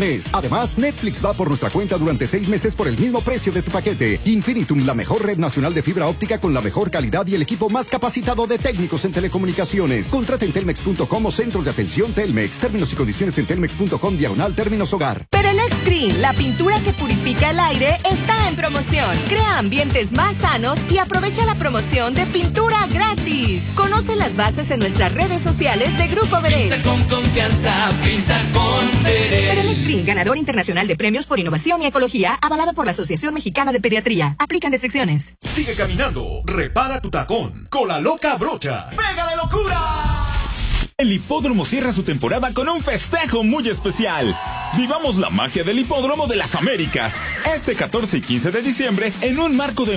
mes. Además, Netflix va por nuestra cuenta durante 6 meses por el mismo precio de tu paquete. Infinitum, la mejor red nacional de fibra óptica con la mejor calidad y el equipo más capacitado de técnicos en telecomunicaciones. Contrata en telmex.com o centros de atención Telmex. Términos y condiciones en telmex.com/términos hogar. Perelex Green, la pintura que purifica el aire, está en promoción. Crea ambientes más sanos y aprovecha la promoción de pintura gratis. Conoce las bases en nuestras redes sociales de Grupo Veré. Pinta con confianza, pinta con Veré. Perelex Green, ganador internacional de premios por innovación y ecología, avalado por la Asociación Mexicana de Pediatría. Aplican restricciones. Sigue caminando, repara tu tacón con la loca brocha. ¡Pega de locura! El Hipódromo cierra su temporada con un festejo muy especial. Vivamos la magia del Hipódromo de las Américas. Este 14 y 15 de diciembre, en un marco de